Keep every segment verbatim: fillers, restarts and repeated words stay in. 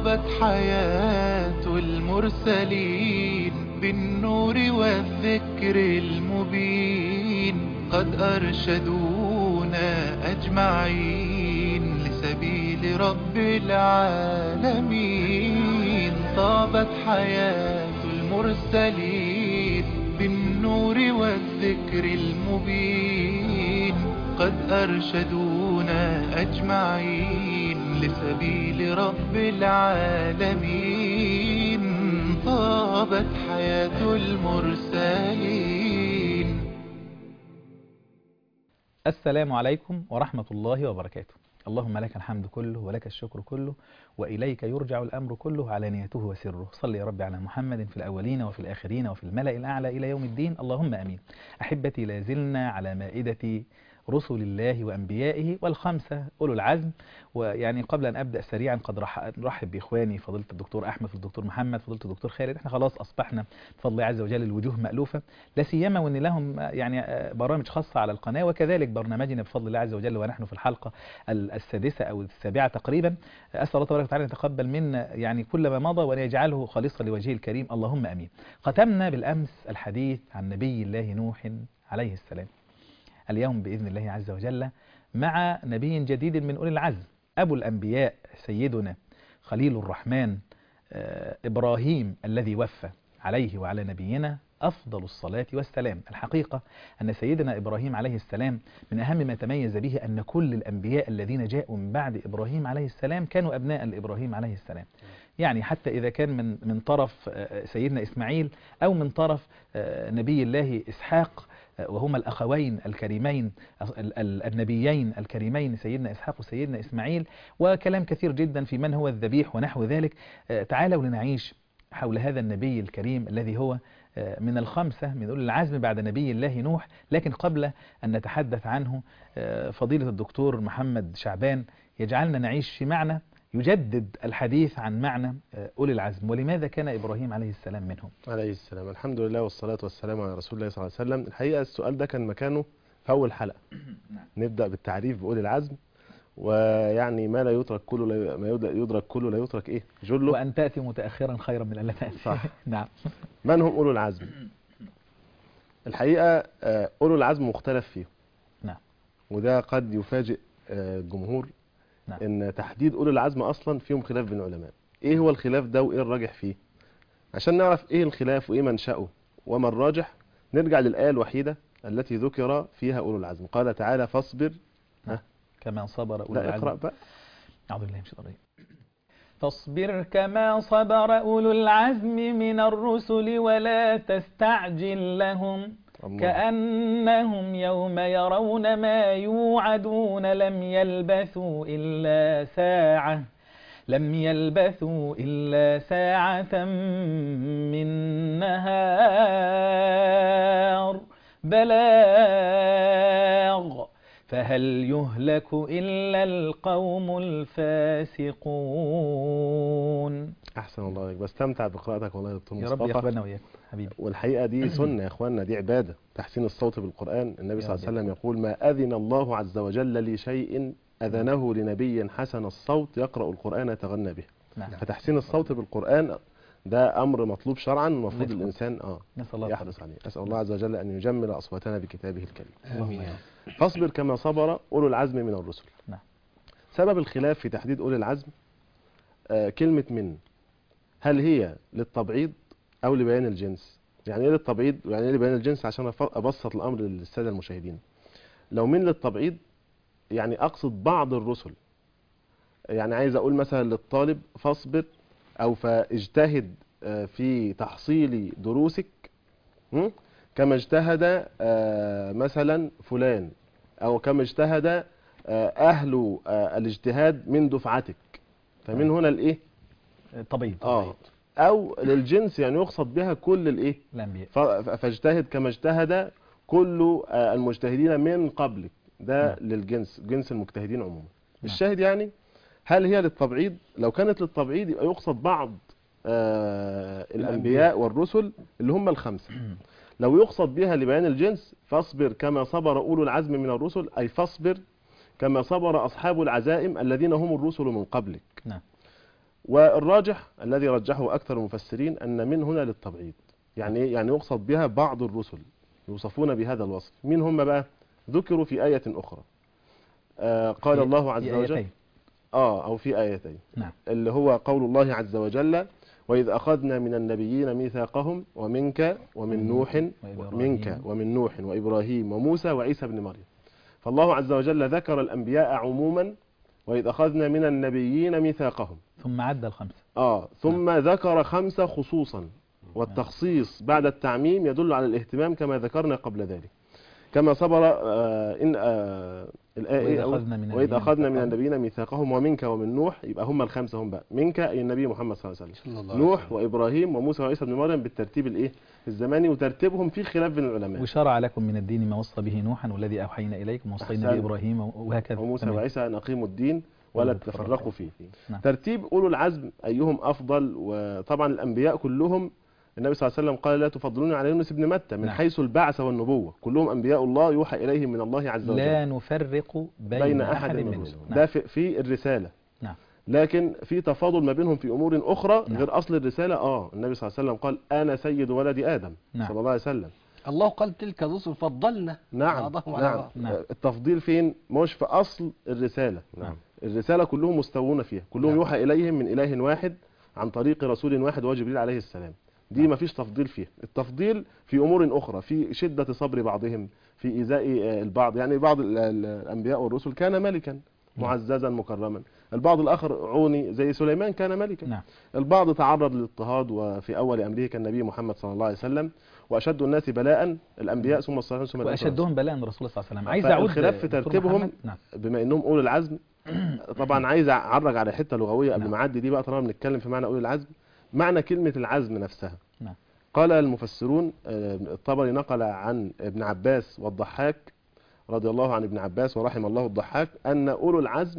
طابت حياة المرسلين بالنور والذكر المبين، قد أرشدونا أجمعين لسبيل رب العالمين. طابت حياة المرسلين بالنور والذكر المبين، قد أرشدونا أجمعين لسبيل رب العالمين. طابت حياة المرسلين. السلام عليكم ورحمة الله وبركاته. اللهم لك الحمد كله ولك الشكر كله وإليك يرجع الأمر كله علانيته وسره. صل يا رب على محمد في الأولين وفي الآخرين وفي الملأ الأعلى إلى يوم الدين، اللهم أمين. أحبتي، لازلنا على مائدة رسل الله وأنبيائه والخمسة أولو العزم. ويعني قبل أن أبدأ سريعا قد نرحب بإخواني فضيلة الدكتور أحمد والدكتور محمد، فضيلة الدكتور خالد. احنا خلاص أصبحنا بفضل الله عز وجل الوجوه مألوفة، لا سيما وأن لهم يعني برامج خاصة على القناة، وكذلك برنامجنا بفضل الله عز وجل ونحن في الحلقة السادسة أو السابعة تقريبا. أسأل الله تبارك وتعالى أن يتقبل منا يعني كل ما مضى وأن يجعله خالصا لوجهه الكريم، اللهم أمين. ختمنا بالأمس الحديث عن نبي الله نوح عليه السلام. اليوم بإذن الله عز وجل مع نبي جديد من أولي العزم، أبو الأنبياء سيدنا خليل الرحمن إبراهيم الذي وفى، عليه وعلى نبينا أفضل الصلاة والسلام. الحقيقة أن سيدنا إبراهيم عليه السلام من أهم ما تميز به أن كل الأنبياء الذين جاءوا من بعد إبراهيم عليه السلام كانوا أبناء لإبراهيم عليه السلام. يعني حتى إذا كان من من طرف سيدنا إسماعيل أو من طرف نبي الله إسحاق، وهما الأخوين الكريمين النبيين الكريمين سيدنا إسحاق وسيدنا إسماعيل، وكلام كثير جدا في من هو الذبيح ونحو ذلك. تعالوا لنعيش حول هذا النبي الكريم الذي هو من الخمسة من أولي العزم بعد نبي الله نوح. لكن قبل أن نتحدث عنه، فضيلة الدكتور محمد شعبان يجعلنا نعيش في معنى يجدد الحديث عن معنى أولي العزم، ولماذا كان إبراهيم عليه السلام منهم؟ عليه السلام. الحمد لله والصلاة والسلام على رسول الله صلى الله عليه وسلم. الحقيقة السؤال ده كان مكانه في أول حلقة. نبدأ بالتعريف بأولي العزم، ويعني ما لا يترك كله لا ما يدرك كله لا يترك إيه جله، وأن تأتي متأخرا خيرا من ألا تأتي. صح. نعم. من هم أولو العزم؟ الحقيقة أولو العزم مختلف فيه. نعم. وده قد يفاجئ الجمهور. نعم. ان تحديد أولي العزم اصلا فيهم خلاف بين العلماء. ايه هو الخلاف ده وايه الراجح فيه؟ عشان نعرف ايه الخلاف وايه منشأه وما الراجح، نرجع للآية الوحيدة التي ذكر فيها أولو العزم. قال تعالى: فاصبر. نعم. كما صبر أولو العزم. اقرأ بقى. أعوذ بالله من الشيطان الرجيم. فاصبر كما صبر أولو العزم من الرسل ولا تستعجل لهم كأنهم يوم يرون ما يوعدون لم يلبثوا إلا ساعة لم يلبثوا إلا ساعة من نهار بلاغ فهل يهلك إلا القوم الفاسقون. أحسن الله عليك، بستمتع بقراءتك والله يا دكتور مصطفى. يا رب يقبلنا وإياك حبيبي. والحقيقة دي سنة يا إخواننا، دي عبادة، تحسين الصوت بالقرآن. النبي صلى الله عليه وسلم يقول: ما أذن الله عز وجل لشيء أذنه لنبي حسن الصوت يقرأ القرآن يتغنى به. نعم. فتحسين الصوت بالقرآن ده أمر مطلوب شرعا، المفروض الإنسان آه يحرص عليه. أسأل الله عز وجل أن يجمل أصواتنا بكتابه الكريم. آمين. فاصبر كما صبر أولو العزم من الرسل. نعم. سبب الخلاف في تحديد أولي العزم آه كلمة من، هل هي للتبعيض أو لبيان الجنس؟ يعني إيه للتبعيض ويعني إيه لبيان الجنس عشان أبسط الأمر للسادة المشاهدين. لو من للتبعيض يعني أقصد بعض الرسل، يعني عايز أقول مثلا للطالب فاصبر أو فاجتهد في تحصيل دروسك كما اجتهد مثلا فلان، أو كما اجتهد أهل الاجتهاد من دفعتك. فمن هنا الإيه؟ طبيعي. آه أو للجنس يعني يقصد بها كل الإيه؟ الأنبياء. فاجتهد كما اجتهد كل المجتهدين من قبلك. ده نعم. للجنس، جنس المجتهدين عموما. نعم. الشاهد يعني هل هي للتبعيض؟ لو كانت للتبعيض يبقى يقصد بعض آه الأنبياء والرسل اللي هم الخمسة. لو يقصد بها لبيان الجنس فاصبر كما صبر أولو العزم من الرسل، أي فاصبر كما صبر أصحاب العزائم الذين هم الرسل من قبلك. نعم. والراجح الذي رجحه أكثر المفسرين أن من هنا للتبعيض. يعني إيه؟ يعني يقصد بها بعض الرسل يوصفون بهذا الوصف. مين هم بقى؟ ذكروا في آية أخرى. آه قال في الله عز في وجل آيتين. آه أو في آيتين. نعم. اللي هو قول الله عز وجل: وإذ أخذنا من النبيين ميثاقهم ومنك ومن نوح منك ومن نوح وإبراهيم وموسى وعيسى بن مريم. فالله عز وجل ذكر الأنبياء عموما: وإذ أخذنا من النبيين ميثاقهم، ثم عد الخمسة. آه ثم نعم. ذكر خمسة خصوصا، والتخصيص بعد التعميم يدل على الاهتمام كما ذكرنا قبل ذلك. كما صبر آه إن آه الآية وإذ أخذنا من النبيين ميثاقهم ومنك ومن نوح، يبقى هم الخمسة هم بقى منك أي النبي محمد صلى الله عليه وسلم، نوح وإبراهيم وموسى وعيسى بن مريم بالترتيب الإيه الزماني، وترتيبهم في خلاف بين العلماء. وشرع لكم من الدين ما وصى به نوحا والذي أوحينا إليكم ووصينا به إبراهيم وهكذا وموسى وعيسى أن أقيموا الدين ولا تتفرقوا فيه. نعم. ترتيب أولو العزم أيهم أفضل، وطبعا الأنبياء كلهم النبي صلى الله عليه وسلم قال: لا تفضلوني على يونس بن متى من نعم. حيث البعث والنبوة، كلهم أنبياء الله يوحى إليهم من الله عز وجل، لا نفرق بين, بين أحد, أحد منهم. نعم. ده في, في الرسالة. نعم. لكن في تفاضل ما بينهم في أمور أخرى نعم. غير أصل الرسالة. آه النبي صلى الله عليه وسلم قال: أنا سيد ولد آدم. نعم. صلى الله عليه وسلم. الله قال: تلك الرسل فضلنا نعم. بعضهم على بعض. نعم. التفضيل فين؟ مش في أصل الرسالة. نعم. الرسالة كلهم مستوون فيها، كلهم نعم. يوحى إليهم من إله واحد عن طريق رسول واحد وهو جبريل عليه السلام. دي ما فيش تفضيل فيها. التفضيل في أمور أخرى، في شدة صبر بعضهم، في إيذاء البعض. يعني بعض الأنبياء والرسل كان ملكا معززا مكرما، البعض الآخر عوني زي سليمان كان ملكا. نعم. البعض تعرض للاضطهاد، وفي أول أمره كان النبي محمد صلى الله عليه وسلم، وأشد الناس بلاء الأنبياء ثم الصالحون ثم وأشدهم بلاء الرسول صلى الله عليه وسلم. عايز أعود الخلاف في ترتيبهم. نعم. بما أنهم أولي العزم، طبعا عايز أعرج على حتة لغوية قبل ما أعدي دي بقى، طالما بنتكلم في معنى أولي العزم، معنى كلمة العزم نفسها. نعم. قال المفسرون، الطبري نقل عن ابن عباس والضحاك رضي الله عن ابن عباس ورحم الله الضحاك أن أولو العزم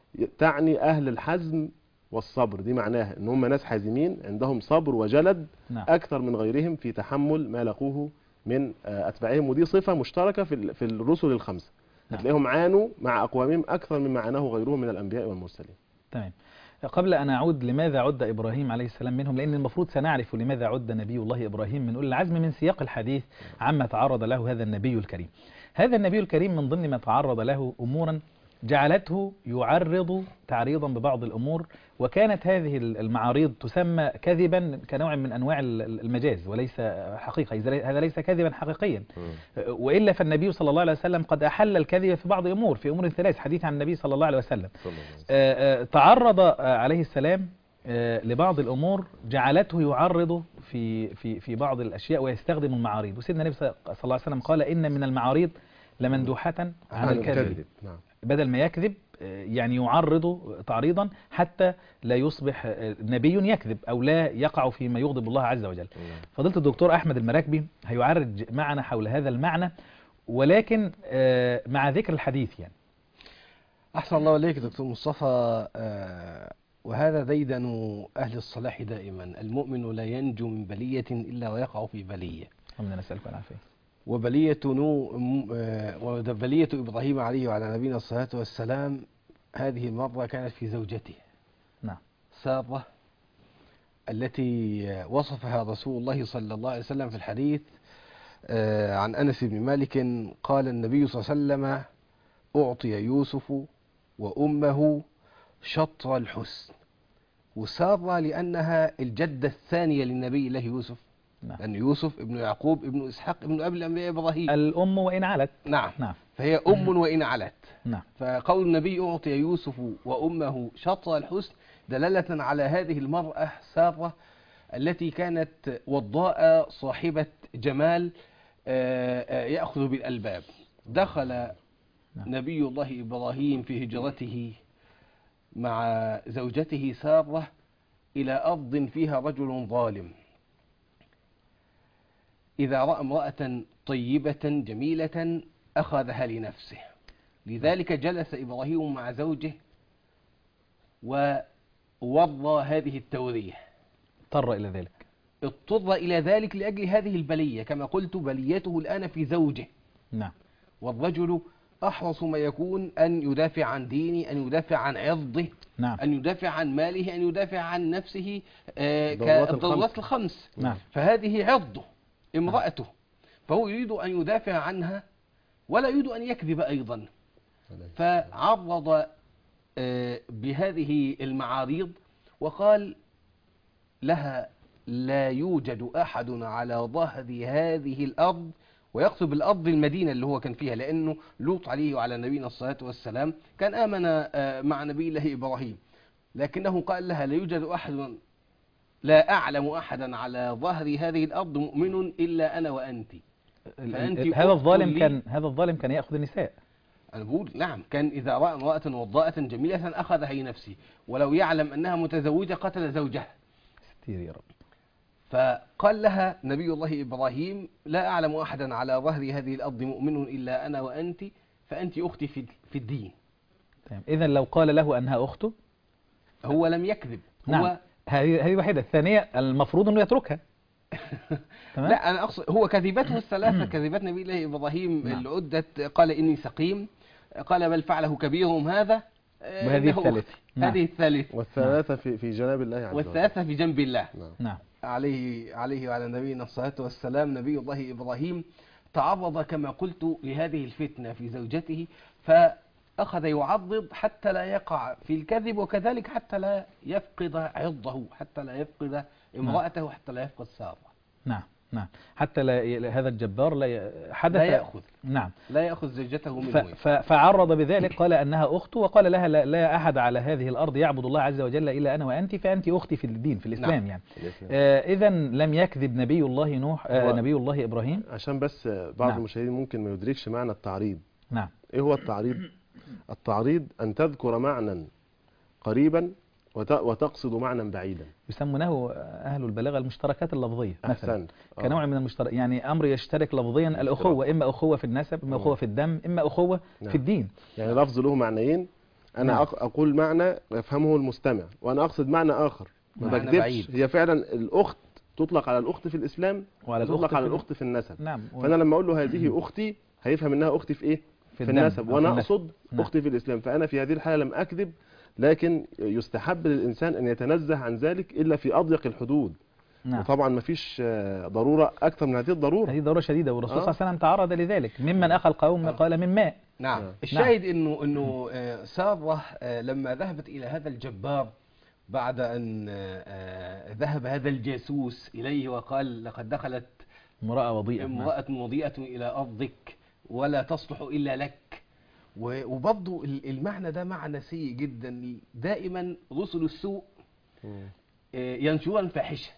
تعني أهل الحزم والصبر. دي معناها ان هم ناس حازمين عندهم صبر وجلد. نعم. أكثر من غيرهم في تحمل ما لقوه من أتباعهم، ودي صفة مشتركة في في الرسل الخمسة. نعم. هتلاقيهم عانوا مع أقوامهم أكثر مما عاناه غيرهم من الأنبياء والمرسلين. تمام. قبل أن أعود لماذا عد إبراهيم عليه السلام منهم، لأن المفروض سنعرف لماذا عد نبي الله إبراهيم من أولي العزم من سياق الحديث عما تعرض له هذا النبي الكريم. هذا النبي الكريم من ضمن ما تعرض له أمورا جعلته يعرض تعريضا ببعض الأمور، وكانت هذه المعاريض تسمى كذبا كنوع من أنواع المجاز وليس حقيقة. هذا ليس كذبا حقيقيا، وإلا فالنبي صلى الله عليه وسلم قد أحل الكذب في بعض أمور، في أمور ثلاث حديث عن النبي صلى الله عليه وسلم. تعرض عليه السلام لبعض الأمور جعلته يعرض في في في بعض الأشياء ويستخدم المعاريض. وسيدنا النبي صلى الله عليه وسلم قال: إن من المعاريض لمندوحة على الكذب. نعم. بدل ما يكذب يعني يعرض تعريضا حتى لا يصبح نبي يكذب أو لا يقع فيما يغضب الله عز وجل. فضيلة الدكتور أحمد المراكبي هيعرج معنا حول هذا المعنى، ولكن مع ذكر الحديث. يعني أحسن الله إليك دكتور مصطفى. وهذا ديدن أهل الصلاح دائما: المؤمن لا ينجو من بلية إلا ويقع في بلية. اللهم نسألك العافية. وبلية نو وبلية إبراهيم عليه وعلى نبينا الصلاة والسلام هذه المرة كانت في زوجته. نعم. سارة التي وصفها رسول الله صلى الله عليه وسلم في الحديث عن أنس بن مالك قال النبي صلى الله عليه وسلم: أعطي يوسف وأمه شطر الحسن. وسارة لأنها الجدة الثانية للنبي الله يوسف. نعم. لأن يوسف ابن يعقوب ابن إسحاق ابن أبي الأنبياء إبراهيم، الأم وإن علت. نعم. نعم. فهي أم وإن علت. نعم. فقول النبي: أعطي يوسف وأمه شطر الحسن دلالة على هذه المرأة سارة التي كانت وضاء صاحبة جمال يأخذ بالألباب. دخل نعم. نبي الله إبراهيم في هجرته مع زوجته سارة إلى أرض فيها رجل ظالم. إذا رأى امرأة طيبة جميلة أخذها لنفسه، لذلك جلس إبراهيم مع زوجه ووضى هذه التورية. اضطر إلى ذلك اضطر إلى ذلك لأجل هذه البلية، كما قلت بليته الآن في زوجه. نعم. والرجل أحرص ما يكون أن يدافع عن دينه، أن يدافع عن عرضه، نعم أن يدافع عن ماله، أن يدافع عن نفسه، آه، الضرورات كالضرورات الخمس. نعم فهذه عرضه، امرأته، فهو يريد أن يدافع عنها ولا يريد أن يكذب أيضا. فعرض آه، بهذه المعاريض وقال لها: لا يوجد أحد على ظهر هذه الأرض، ويقصد بالأرض المدينة اللي هو كان فيها، لأنه لوط عليه وعلى نبينا الصلاة والسلام كان آمن آه، مع نبي الله إبراهيم، لكنه قال لها: لا يوجد أحد، لا أعلم أحدا على ظهر هذه الأرض مؤمن إلا أنا وأنت. فأنت هذا أخت الظالم لي. كان هذا الظالم كان يأخذ النساء. أنا بقول نعم، كان إذا رأى امرأة وضاءة جميلة أخذها لنفسه، ولو يعلم أنها متزوجة قتل زوجها. ستير يا رب. فقال لها نبي الله إبراهيم: لا أعلم أحدا على ظهر هذه الأرض مؤمن إلا أنا وأنت، فأنت أختي في في الدين. تمام. إذا لو قال له أنها أخته هو لم يكذب. هو نعم. هذه هذه واحدة. الثانية المفروض أنه يتركها. تمام. لا، أنا أقصد هو كذبته الثلاثة، كذبت نبي الله إبراهيم نعم. العدة، قال إني سقيم، قال بل فعله كبيرهم هذا، آه، وهذه إنه الثالثة. أختي. نعم. هذه الثالثة، والثلاثة في في جناب الله عز وجل. والثلاثة في جنب الله. نعم. نعم عليه عليه وعلى نبينا الصلاة والسلام. نبي الله إبراهيم تعرض كما قلت لهذه الفتنة في زوجته، فأخذ يعضد حتى لا يقع في الكذب، وكذلك حتى لا يفقد عرضه، حتى لا يفقد امرأته، حتى لا يفقد سارة. نعم نعم حتى لا هذا الجبار لا ي- حدث لا يأخذ نعم لا يأخذ زوجته ف- منه. ف- فعرض بذلك، قال أنها أخته، وقال لها: لا, لا أحد على هذه الأرض يعبد الله عز وجل إلا أنا وأنت، فأنت أختي في الدين في الإسلام. نعم. يعني الإسلام. آه إذا لم يكذب نبي الله نوح آه هو- نبي الله إبراهيم. عشان بس بعض نعم. المشاهدين ممكن ما يدركش معنى التعريض. نعم ايه هو التعريض؟ التعريض ان تذكر معنى قريبا وت- وتقصد معنى بعيدا. يسمونه أهل البلاغة المشتركات اللفظية مثلا، احسنت. آه. كنوع من المشترك، يعني أمر يشترك لفظيا، الأخوة، إما أخوة في النسب، إما مم. أخوة في الدم، إما أخوة نعم. في الدين. يعني لفظ له معنيين، انا نعم. أق- اقول معنى يفهمه المستمع، وانا اقصد معنى اخر. ما معنى بكذبش. بعيد. هي فعلا الاخت تطلق على الاخت في الاسلام، وعلى وتطلق الأخت على في- الاخت في النسب. نعم فانا لما اقول له هذه اختي هيفهم انها اختي في ايه؟ في في الدم النسب، أو وانا في النسب. اقصد نعم. اختي في الاسلام. فانا في هذه الحاله لم اكذب، لكن يستحب للانسان ان يتنزه عن ذلك الا في اضيق الحدود. نعم. وطبعا ما فيش آه، ضروره اكثر من هذه الضروره. هذه ضرورة شديدة، والرسول آه. صلى الله عليه وسلم تعرض لذلك: ممن أخى القوم آه. قال من ماء. نعم. نعم. الشاهد انه انه آه، سارة آه، لما ذهبت الى هذا الجبار بعد ان آه، آه، ذهب هذا الجاسوس اليه وقال: لقد دخلت امرأة وضيئة. نعم. امرأة مضيئة الى ارضك ولا تصلح الا لك. و- وبرضه ال- المعنى ده معنى سيء جدا. دائما رسل السوء مم. آه، ينشرون الفاحشة،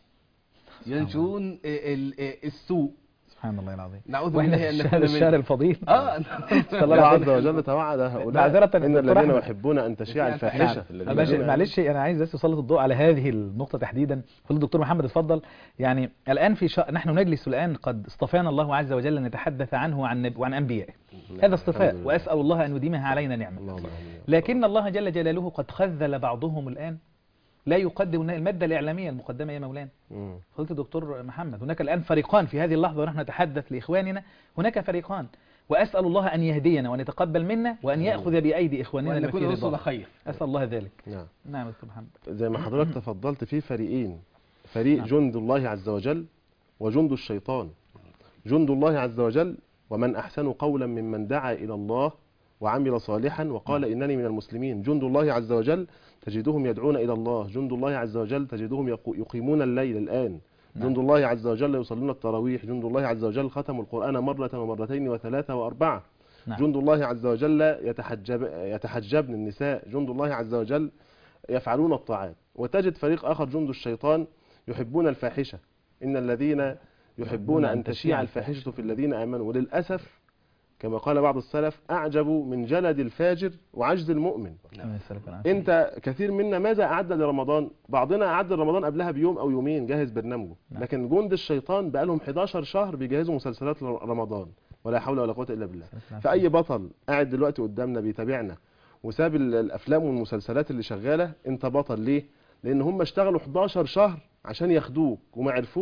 ينشرون آه، ال- آه، السوء. سبحان الله العظيم. نعوذ واحنا بالله في ان الشهر, نكون الشهر منه. الفضيل. اه صلى الله الله عليه عز وسلم. وجل توعد هؤلاء معذرة ان دكتور الذين أحمد. يحبون ان تشيع نعم. الفاحشه. نعم. الذين معلش يحبون- معلش انا عايز بس اسلط الضوء على هذه النقطه تحديدا. فضل الدكتور محمد اتفضل. يعني الان في شا... نحن نجلس الان قد اصطفانا الله عز وجل ان نتحدث عنه وعن نب... وعن انبيائه. هذا اصطفاء، الحمد لله. واسال الله ان يديمها علينا نعمه. اللهم آمين. لكن الله جل جلاله قد خذل بعضهم الان لا يقدم الماده الاعلاميه المقدمه يا مولانا. مم. قلت الدكتور محمد: هناك الان فريقان في هذه اللحظه ونحن نتحدث لاخواننا، هناك فريقان، واسال الله ان يهدينا وان يتقبل منا وان ياخذ بايدي اخواننا وان التي نكون في رسل رضاه. خير. اسال الله ذلك. نعم. نعم يا دكتور محمد. زي ما حضرتك تفضلت، في فريقين: فريق نعم. جند الله عز وجل وجند الشيطان. جند الله عز وجل: ومن أحسن قولا ممن دعا إلى الله وعمل صالحا وقال إنني من المسلمين. جند الله عز وجل تجدهم يدعون إلى الله. جند الله عز وجل تجدهم يقو- يقيمون الليل الآن. نعم. جند الله عز وجل يصلون التراويح. جند الله عز وجل ختموا القرآن مرة ومرتين وثلاثة وأربعة. نعم. جند الله عز وجل يتحجب يتحجبن النساء. جند الله عز وجل يفعلون الطاعات. وتجد فريق آخر جند الشيطان يحبون الفاحشة. إن الذين يحبون أن تشيع الفاحشة في الذين آمنوا. وللأسف كما قال بعض السلف: أعجب من جلد الفاجر وعجز المؤمن. الله يسلمك العافية. انت كثير منا ماذا أعد لرمضان؟ بعضنا أعد لرمضان قبلها بيوم أو يومين، جاهز برنامجه. نعم. لكن جند الشيطان بقى لهم حداشر شهر بيجهزوا مسلسلات رمضان، ولا حول ولا قوة إلا بالله. فأي بطل قاعد دلوقتي قدامنا بيتابعنا وساب ال- الأفلام والمسلسلات اللي شغالة، انت بطل. ليه؟ لأن هم اشتغلوا حداشر شهر عشان ياخدوك وما عرفوش،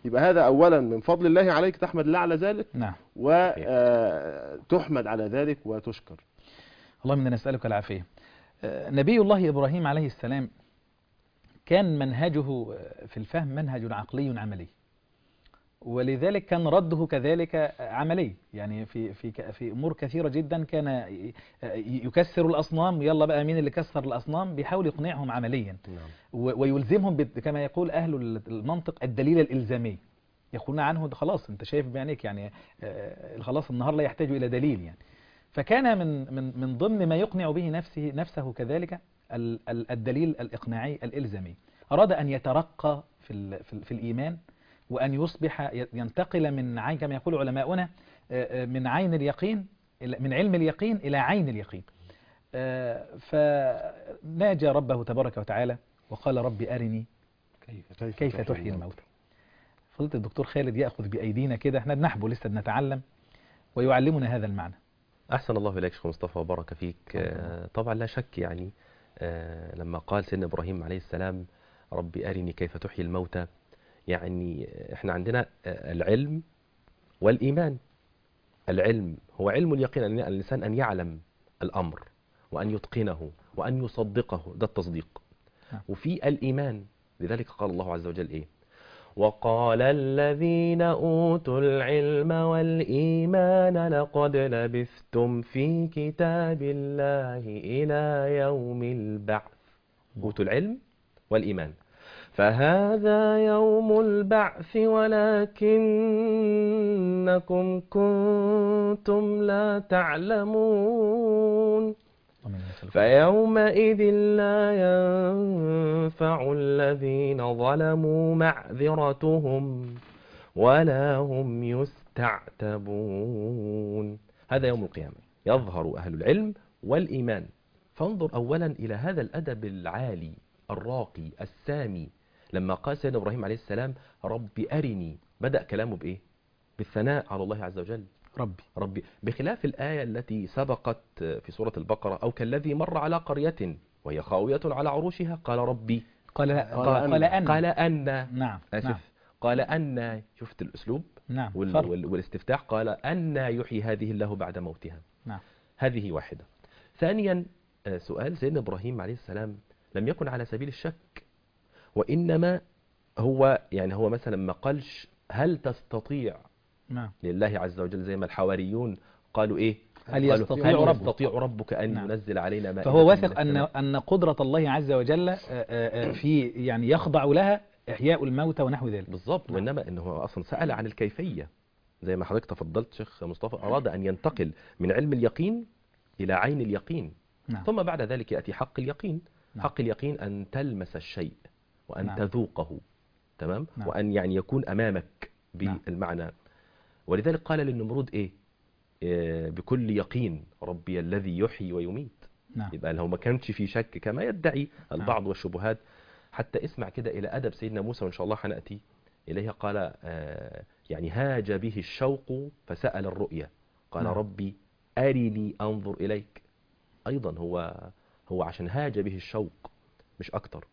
يبقى هذا أولا من فضل الله عليك، تحمد الله على ذلك نعم. وتحمد على ذلك وتشكر. اللهم إنا نسألك العافية. آه، نبي الله إبراهيم عليه السلام كان منهجه في الفهم منهج عقلي عملي، ولذلك كان رده كذلك عملي. يعني في في في امور كثيره جدا كان يكسر الاصنام، يلا بقى مين اللي كسر الاصنام، بيحاول يقنعهم عمليا ويلزمهم كما يقول اهل المنطق الدليل الالزامي، يقولون عنه خلاص انت شايف بعينيك، يعني خلاص النهار لا يحتاج الى دليل. يعني فكان من من من ضمن ما يقنع به نفسه نفسه كذلك الدليل الاقناعي الالزامي. اراد ان يترقى في في الايمان، وأن يصبح ينتقل من عين كما يقول علماؤنا من عين اليقين من علم اليقين إلى عين اليقين. فناجى ربه تبارك وتعالى وقال رب أرني كيف, كيف تحيي الموتى. فضلت الدكتور خالد يأخذ بأيدينا كده، احنا بنحبه لسه بنتعلم ويعلمنا هذا المعنى. أحسن الله إليك شيخ مصطفى وبارك فيك. طبعا لا شك يعني لما قال سيدنا إبراهيم عليه السلام رب أرني كيف تحيي الموتى، يعني احنا عندنا العلم والإيمان. العلم هو علم اليقين، أن الإنسان أن يعلم الأمر وأن يتقنه وأن يصدقه، ده التصديق. وفي الإيمان، لذلك قال الله عز وجل إيه؟ وقال الذين أوتوا العلم والإيمان لقد لبثتم في كتاب الله إلى يوم البعث. أوتوا العلم والإيمان، فهذا يوم البعث ولكنكم كنتم لا تعلمون. فيومئذ لا ينفع الذين ظلموا معذرتهم ولا هم يستعتبون. هذا يوم القيامة يظهر أهل العلم والإيمان. فانظر أولا إلى هذا الأدب العالي الراقي السامي. لما قال سيدنا إبراهيم عليه السلام ربي أرني، بدأ كلامه بإيه؟ بالثناء على الله عز وجل، ربي ربي، بخلاف الآية التي سبقت في سورة البقرة أو كالذي مر على قرية وهي خاوية على عروشها قال ربي قال قال, قال أن قال أن نعم أسف نعم. قال أن، شفت الأسلوب نعم. وال وال والاستفتاح، قال أن يحيي هذه الله بعد موتها. نعم. هذه واحدة. ثانيا سؤال سيدنا إبراهيم عليه السلام لم يكن على سبيل الشك، وإنما هو يعني هو مثلا ما قالش هل تستطيع نعم. لله عز وجل زي ما الحواريون قالوا إيه؟ هل يستطيع, هل رب. يستطيع ربك أن نعم. ينزل علينا ماء؟ فهو واثق أن أن قدرة الله عز وجل في يعني يخضع لها إحياء الموتى ونحو ذلك. بالضبط. نعم. وإنما أنه أصلا سأل عن الكيفية زي ما حضرتك تفضلت شيخ مصطفى، أراد أن ينتقل من علم اليقين إلى عين اليقين. نعم. ثم بعد ذلك يأتي حق اليقين. نعم. حق اليقين أن تلمس الشيء وأن نعم. تذوقه، تمام. نعم. وأن يعني يكون أمامك بالمعنى. نعم. ولذلك قال للنمرود إيه؟ إيه بكل يقين ربي الذي يحيي ويميت. نعم. يبقى لو ما كانش في شك كما يدعي البعض نعم. والشبهات. حتى اسمع كده إلى أدب سيدنا موسى وإن شاء الله حنأتي إليها. قال آه يعني هاج به الشوق فسأل الرؤيا قال نعم. ربي أرني أنظر إليك. أيضا هو هو عشان هاج به الشوق مش أكتر.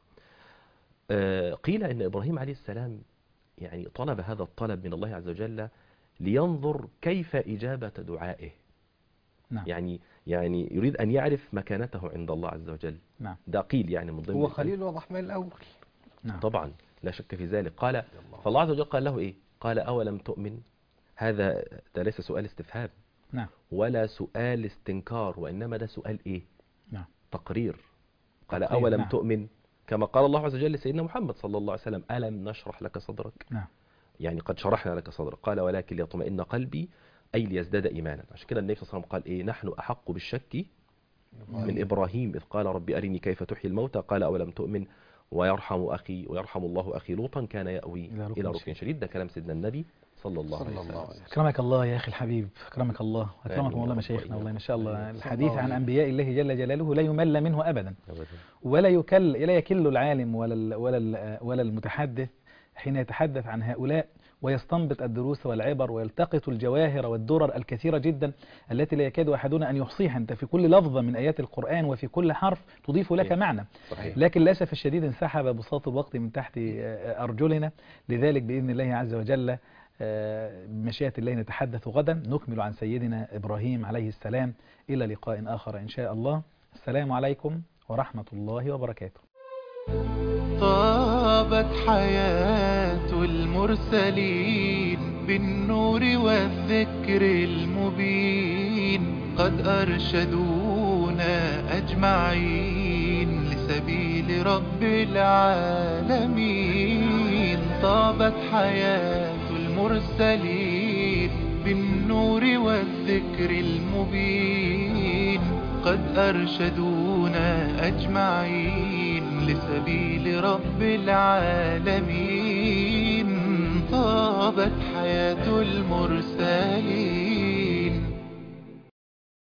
آه قيل إن إبراهيم عليه السلام يعني طلب هذا الطلب من الله عز وجل لينظر كيف إجابة دعائه. نعم. يعني يعني يريد أن يعرف مكانته عند الله عز وجل. نعم. ده قيل يعني من ضمن هو خليل الرحمن الأول. نعم. طبعا لا شك في ذلك. قال فالله عز وجل قال له إيه؟ قال أولم تؤمن. هذا ده ليس سؤال استفهام. نعم. ولا سؤال استنكار، وإنما ده سؤال إيه؟ نعم. تقرير. قال تقرير. أولم نعم. تؤمن كما قال الله عز وجل لسيدنا محمد صلى الله عليه وسلم ألم نشرح لك صدرك. نعم. يعني قد شرحنا لك صدرك. قال ولكن ليطمئن قلبي أي ليزداد إيمانا. عشان كده النبي صلى الله عليه وسلم قال إيه؟ نحن أحق بالشك من إبراهيم إذ قال ربي أرني كيف تحيي الموتى قال أولم تؤمن ويرحم أخي ويرحم الله أخي لوطا كان يأوي إلى ركن شديد. ده كلام سيدنا النبي صلى الله عليه وسلم. أكرمك الله يا أخي الحبيب، أكرمك الله أكرمكم الله مشايخنا والله ما شاء الله. الحديث عن أنبياء الله جل جلاله لا يمل منه أبدا، ولا يكل لا يكل العالم ولا ولا ولا المتحدث حين يتحدث عن هؤلاء ويستنبط الدروس والعبر ويلتقط الجواهر والدرر الكثيرة جدا التي لا يكاد أحدنا أن يحصيها. أنت في كل لفظة من آيات القرآن وفي كل حرف تضيف لك معنى. صحيح. لكن للأسف الشديد انسحب بساط الوقت من تحت أرجلنا. لذلك بإذن الله عز وجل بمشيئة الله نتحدث غدا، نكمل عن سيدنا إبراهيم عليه السلام. إلى لقاء آخر إن شاء الله. السلام عليكم ورحمة الله وبركاته. طابت حياة المرسلين بالنور والذكر المبين، قد أرشدونا أجمعين لسبيل رب العالمين. طابت حياة المرسلين بالنور والذكر المبين، قد أرشدونا أجمعين لسبيل رب العالمين. طابت حياة المرسلين.